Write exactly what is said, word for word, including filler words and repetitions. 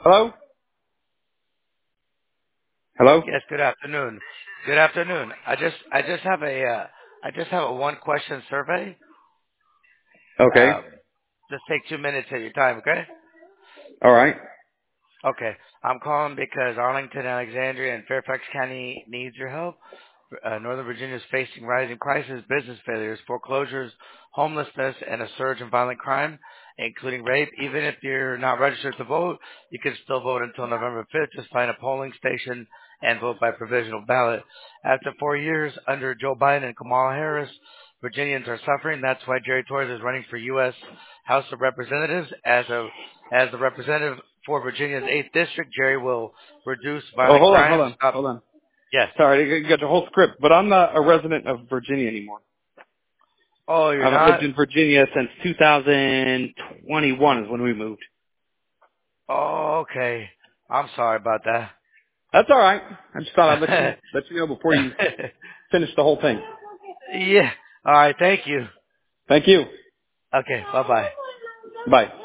Hello? Hello? Yes, good afternoon. Good afternoon. I just I just have a uh, I just have a one question survey. Okay. Um, just take two minutes of your time, okay? All right. Okay. I'm calling because Arlington, Alexandria, and Fairfax County needs your help. Uh, Northern Virginia is facing rising prices, business failures, foreclosures, homelessness, and a surge in violent crime, including rape. Even if you're not registered to vote, you can still vote until November fifth. Just find a polling station and vote by provisional ballot. After four years under Joe Biden and Kamala Harris, Virginians are suffering. That's why Jerry Torres is running for U S House of Representatives. As a as the representative for Virginia's eighth District, Jerry will reduce Oh, violent hold on, hold crime. on, Stop. hold on. Yes. Sorry, you got the whole script, but I'm not a resident of Virginia anymore. Oh, I you're haven't lived not? in Virginia since two thousand twenty-one is when we moved. Oh, okay. I'm sorry about That's all right. I just thought I'd let you that. let you know before you finish the whole thing. Yeah. All right. Thank you. Thank you. Okay. Bye bye. Bye.